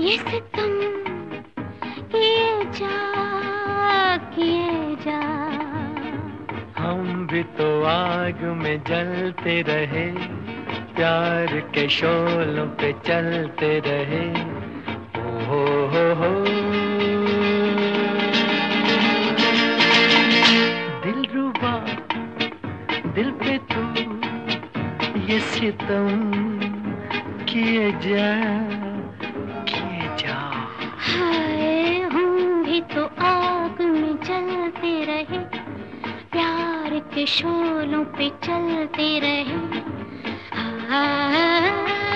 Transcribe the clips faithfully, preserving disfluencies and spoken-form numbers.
ये सितम किए जा किए जा। हम भी तो आग में जलते रहे, प्यार के शोलों पे चलते रहे। ओ हो हो हो दिलरुबा दिल पे तू ये सितम किए जा किए जा। हाय हम भी तो आग में जलते रहे, प्यार के शोलों पे चलते रहे। हाँ।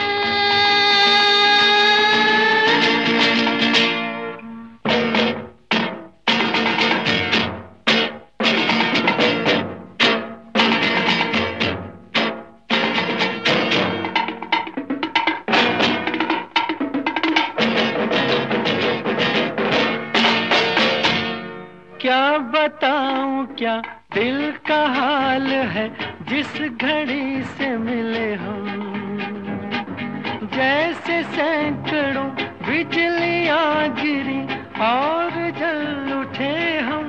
क्या बताऊं क्या दिल का हाल है, जिस घड़ी से मिले हम जैसे सैकड़ों बिजलियां गिरी और जल उठे हम।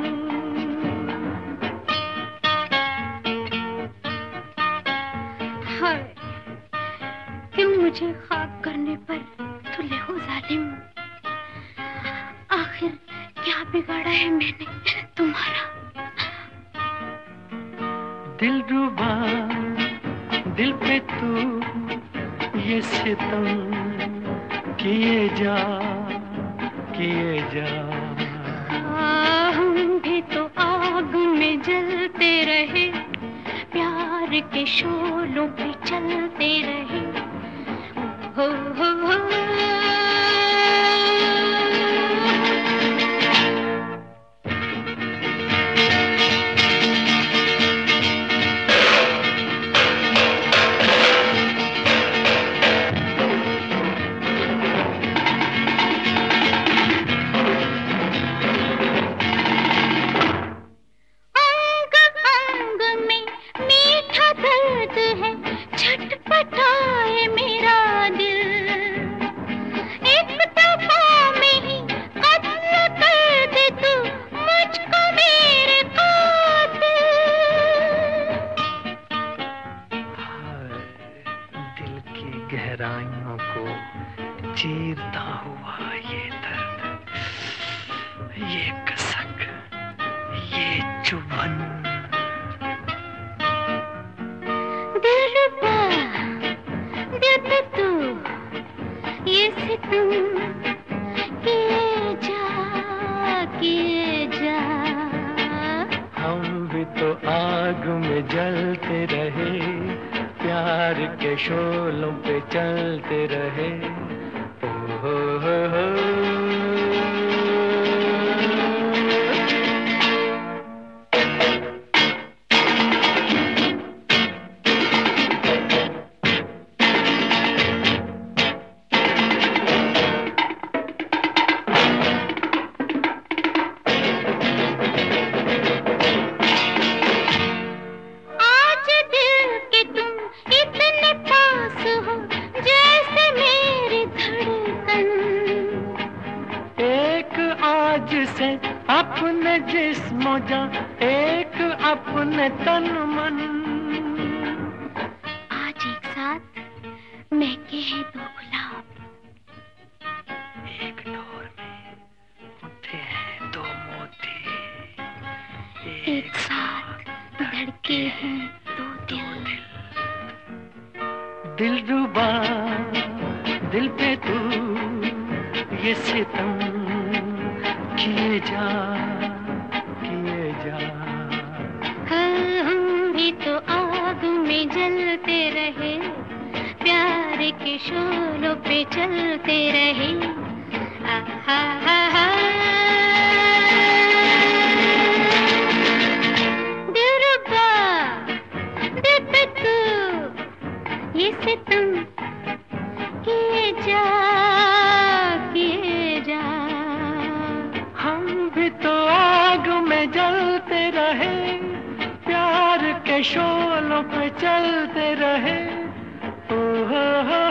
हाय क्यों मुझे ख्वाब करने पर तुले हो जालिम। आखिर क्या बिगाड़ा है मैंने तुम्हारा। दिलरुबा दिल पे तू ये सितम किए जा किए जा। हाँ, हम भी तो आग में जलते रहे, प्यार के शोलों पे चलते रहे। हो हो हो गहराइयों को चीरता हुआ ये दर्द, ये कसक, ये चुभन। दिलरुबा दिल पे तू ये सितम किए जा किए जा। हम भी तो आग में जलते रहे, प्यार के शोलों पे चलते रहे। ओ हो हो हो से अपने जिस्म जा, एक अपने तन मन। आज एक साथ महके हैं दो गुलाब, एक डोर में उठे हैं दो मोती, एक, एक साथ धड़के हैं दो दिल। दिलरुबा दिल पे तू ये सितम किए जा किए जा। हाँ, हम भी तो आग में जलते रहे, प्यार के शोलों पे चलते रहे। आहा हा हा दिलरुबा दिल पे तू ये सितम किए जा किए जा। हम भी तो आग में जलते रहे, प्यार के शोलों पे चलते रहे। ओ हो हो